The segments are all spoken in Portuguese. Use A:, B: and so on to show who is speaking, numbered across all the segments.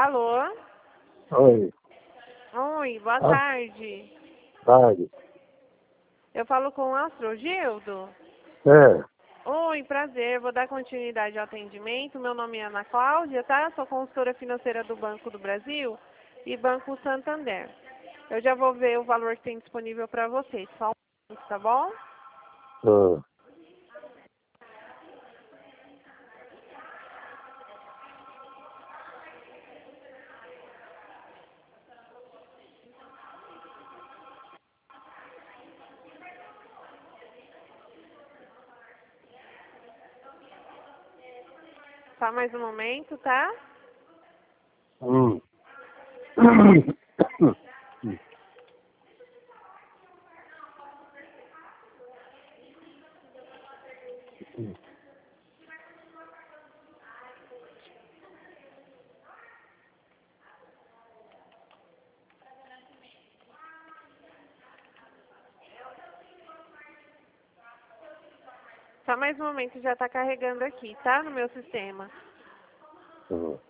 A: Alô?
B: Oi.
A: Oi, boa tarde.
B: Tarde.
A: Eu falo com o Astrogildo?
B: É.
A: Oi, prazer. Vou dar continuidade ao atendimento. Meu nome é Ana Cláudia, tá? Sou consultora financeira do Banco do Brasil e Banco Santander. Eu já vou ver o valor que tem disponível para vocês. Só um minuto, tá bom?
B: Ah.
A: Só mais um momento, tá?
B: Hum.
A: Só mais um momento, já está carregando aqui, tá? No meu sistema.
B: Ah.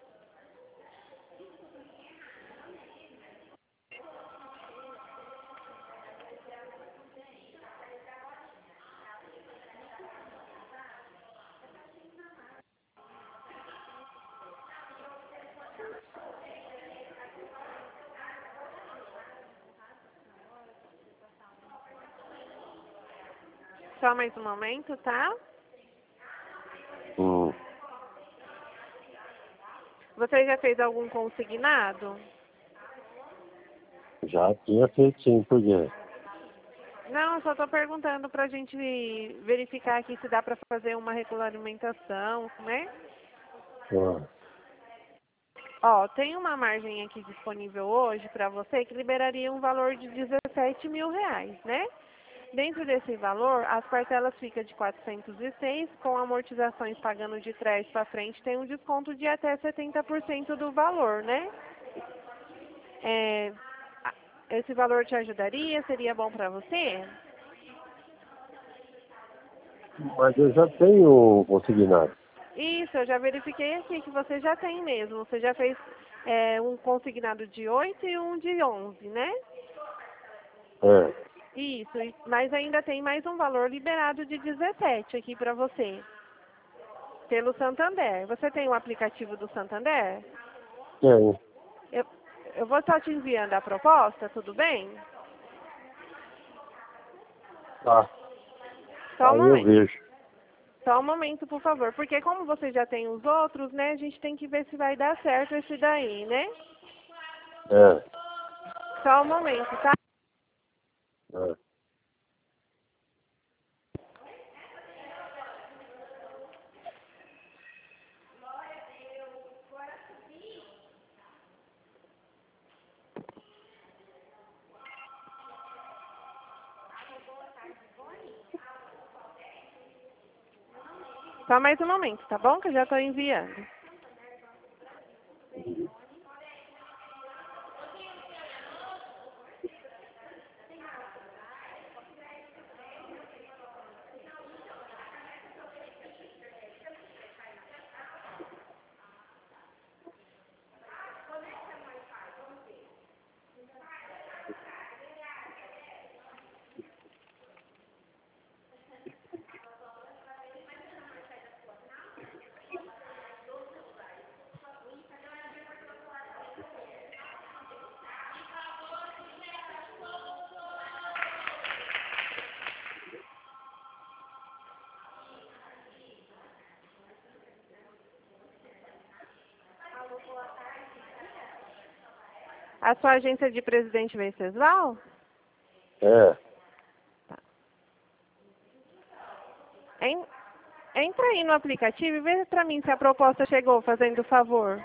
A: Só mais um momento, tá?
B: Hum.
A: Você já fez algum consignado?
B: Já tinha feito sim, por quê?
A: Não, só estou perguntando para a gente verificar aqui se dá para fazer uma regulamentação, né?
B: Ah.
A: Ó, tem uma margem aqui disponível hoje para você que liberaria um valor de R$ 17.000, né? Dentro desse valor, as parcelas ficam de 406, com amortizações pagando de trás para frente, tem um desconto de até 70% do valor, né? Esse valor te ajudaria? Seria bom para você?
B: Mas eu já tenho consignado.
A: Isso, eu já verifiquei aqui que você já tem mesmo. Você já fez um consignado de 8 e um de 11, né?
B: É.
A: Isso, mas ainda tem mais um valor liberado de 17 aqui para você, pelo Santander. Você tem o aplicativo do Santander?
B: Tenho.
A: Eu, eu vou estar te enviando a proposta, tudo bem?
B: Tá.
A: Só um
B: Aí eu
A: momento.
B: vejo.
A: Só um momento, por favor. Porque como você já tem os outros, né? A gente tem que ver se vai dar certo esse daí, né?
B: É.
A: Só um momento, tá?
B: É.
A: Só mais um momento, tá bom? Que eu já estou enviando. A sua agência de Presidente Venceslau?
B: É.
A: Entra aí no aplicativo e vê pra mim se a proposta chegou, fazendo o favor.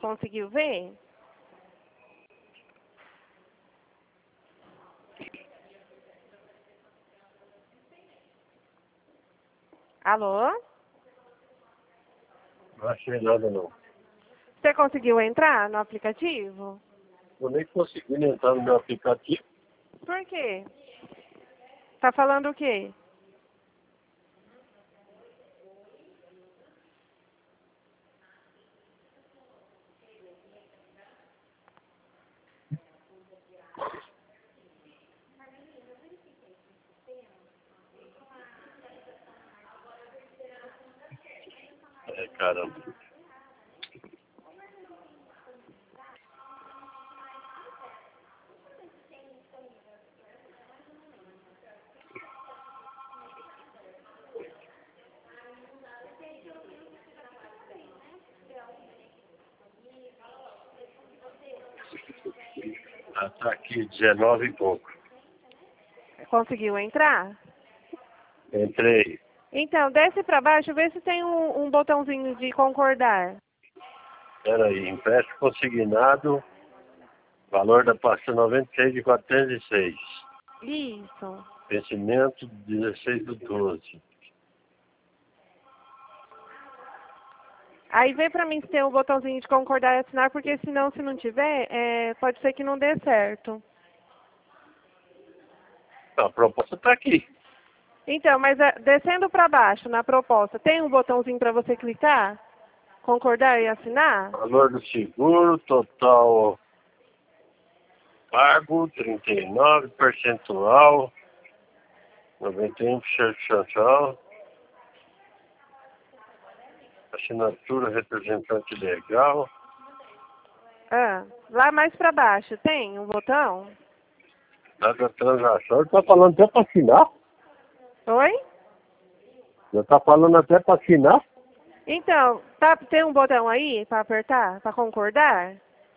A: conseguiu ver? Alô?
B: Não achei nada, não.
A: Você conseguiu entrar no aplicativo?
B: Eu nem consegui entrar no meu aplicativo.
A: Por quê? Tá falando o quê?
B: É, caramba. Ah, tá aqui, 19 e pouco.
A: Conseguiu entrar?
B: Entrei.
A: Então, desce pra baixo, vê se tem um botãozinho de concordar.
B: Peraí, empréstimo consignado, valor da pasta 96.406.
A: Isso.
B: Vencimento 16/12.
A: Aí vê pra mim se tem um botãozinho de concordar e assinar, porque senão, se não tiver, pode ser que não dê certo.
B: A proposta está aqui.
A: Então, mas descendo pra baixo na proposta, tem um botãozinho pra você clicar? Concordar e assinar?
B: Valor do seguro, total pago, 39, percentual, 91% percentual, assinatura representante legal,
A: Ah, lá mais pra baixo, tem um botão?
B: data transação. Está falando até para assinar?
A: Oi?
B: Já está falando até para assinar?
A: Então, tem um botão aí para apertar, para concordar?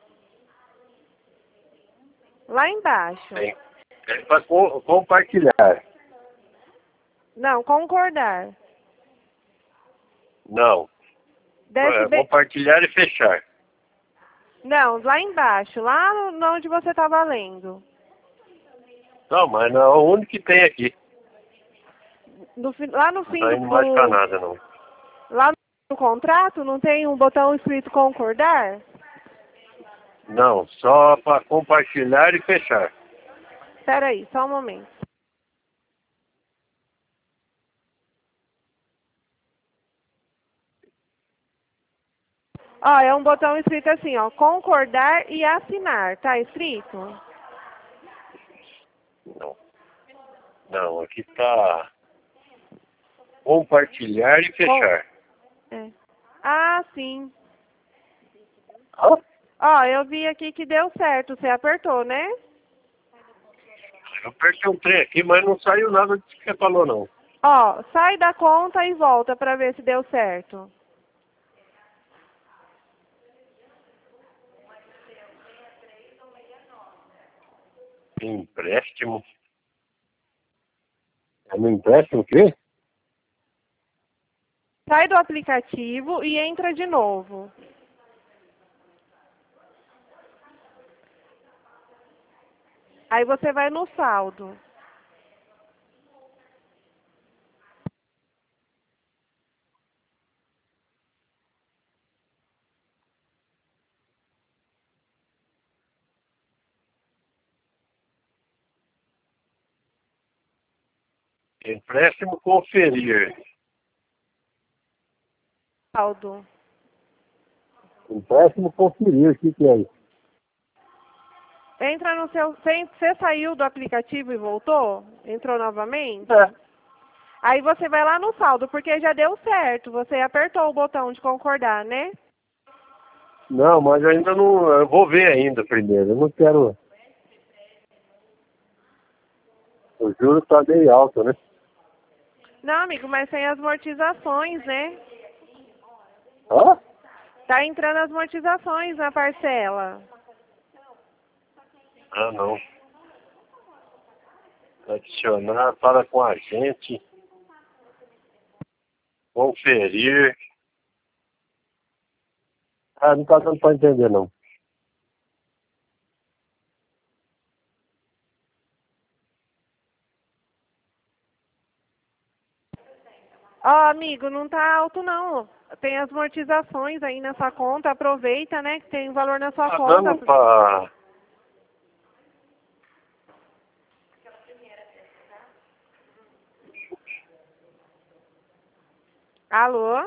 A: Lá embaixo.
B: Tem. É para compartilhar.
A: Não, concordar.
B: Não.
A: Desce
B: É,
A: bem.
B: compartilhar e fechar.
A: Não, lá embaixo, lá onde você estava lendo.
B: Não, mas não é o único que tem aqui.
A: Lá no
B: Não
A: fim
B: está indo mais para nada, não.
A: lá no contrato não tem um botão escrito concordar?
B: Não, só para compartilhar e fechar.
A: Espera aí, só um momento. Ó, é um botão escrito assim, ó, concordar e assinar, tá escrito?
B: Não. Não, aqui está compartilhar e fechar.
A: É. Ah, sim.
B: Hã?
A: Ó, eu vi aqui que deu certo, você apertou, né?
B: Eu apertei um trem aqui, mas não saiu nada do que você falou, não.
A: Ó, sai da conta e volta pra ver se deu certo.
B: Empréstimo. É no empréstimo o quê?
A: Sai do aplicativo e entra de novo. Aí você vai no saldo.
B: Empréstimo conferir.
A: Saldo.
B: Empréstimo conferir, o que é isso?
A: Entra no seu... Você saiu do aplicativo e voltou? Entrou novamente?
B: É.
A: Aí você vai lá no saldo, porque já deu certo. Você apertou o botão de concordar, né?
B: Não, mas ainda não. Eu vou ver ainda primeiro. Eu não quero. O juro está meio alto, né?
A: Não, amigo, mas tem as amortizações, né?
B: Hã?
A: Tá entrando as amortizações na parcela.
B: Ah, não. Adicionar, fala com a gente. Conferir. Ah, não tá dando para entender, não.
A: Ó, amigo, não tá alto não. Tem as amortizações aí nessa conta. Aproveita, né, que tem valor na sua
B: Tá
A: conta.
B: dando para...
A: Alô?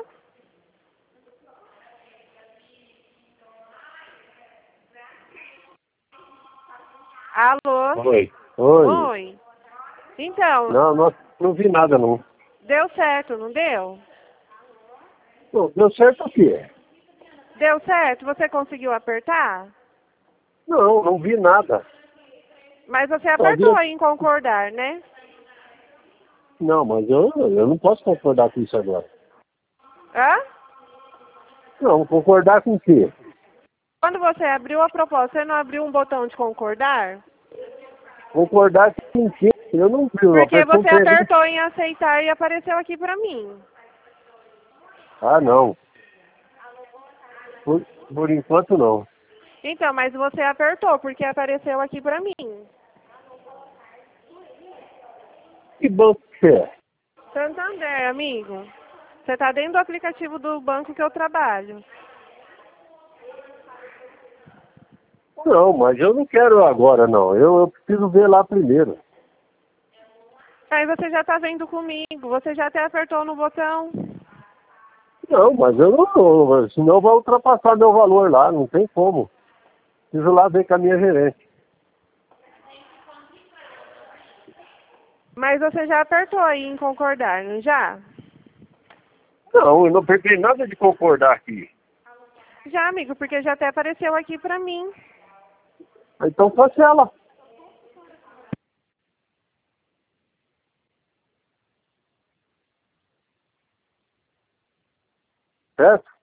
A: Alô?
B: Oi. Oi.
A: Oi. Então,
B: Não vi nada, não.
A: deu certo, não deu?
B: Não, deu certo o quê?
A: Deu certo? Você conseguiu apertar?
B: Não vi nada.
A: Mas você
B: Só vi...
A: apertou aí em concordar, né?
B: Não, mas eu não posso concordar com isso agora.
A: Hã?
B: Não, concordar com o quê?
A: Quando você abriu a proposta, você não abriu um botão de concordar?
B: Concordar com o quê? Eu não vi, eu
A: Porque
B: apertei um
A: você
B: trem aqui.
A: apertou em aceitar e apareceu aqui pra mim.
B: Ah, não. Por enquanto, não.
A: Então, mas você apertou porque apareceu aqui pra mim.
B: Que banco que é?
A: Santander, amigo. Você tá dentro do aplicativo do banco que eu trabalho.
B: Não, mas eu não quero agora, não. Eu preciso ver lá primeiro.
A: Aí você já tá vendo comigo. Você já até apertou no botão.
B: Não, mas eu não. Senão vai ultrapassar meu valor lá. Não tem como. Preciso lá ver com a minha gerente.
A: Mas você já apertou aí em concordar, não já?
B: Não, eu não apertei nada de concordar aqui.
A: Já, amigo, porque já até apareceu aqui pra mim.
B: Então cancela. Certo?